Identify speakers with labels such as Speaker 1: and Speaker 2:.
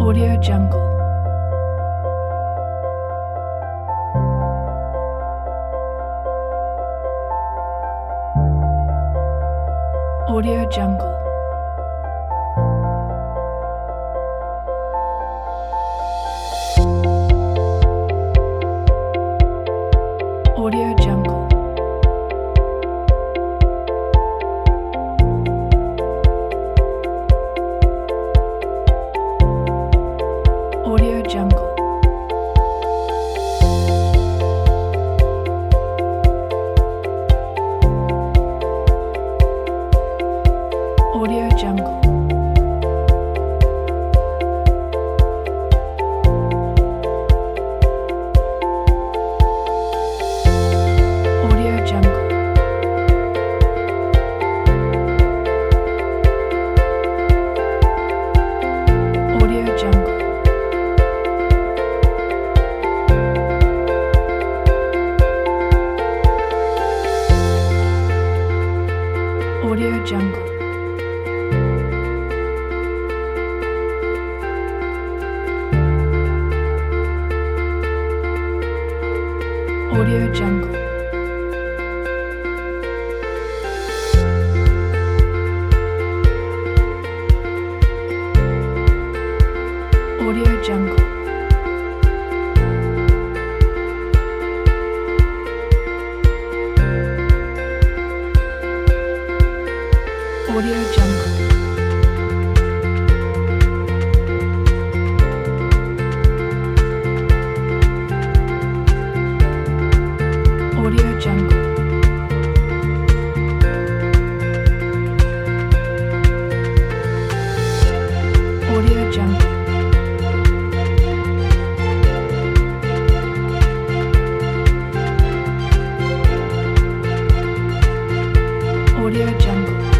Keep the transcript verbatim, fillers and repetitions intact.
Speaker 1: Audio Jungle. Audio Jungle. Audio Jungle. Audio Jungle. Audio Jungle. Audio Jungle. Audio Jungle. Audio Jungle. Audio Jungle. Audio Jungle. Audio Jungle. Audio Jungle. Audio Jungle. Audio Jungle.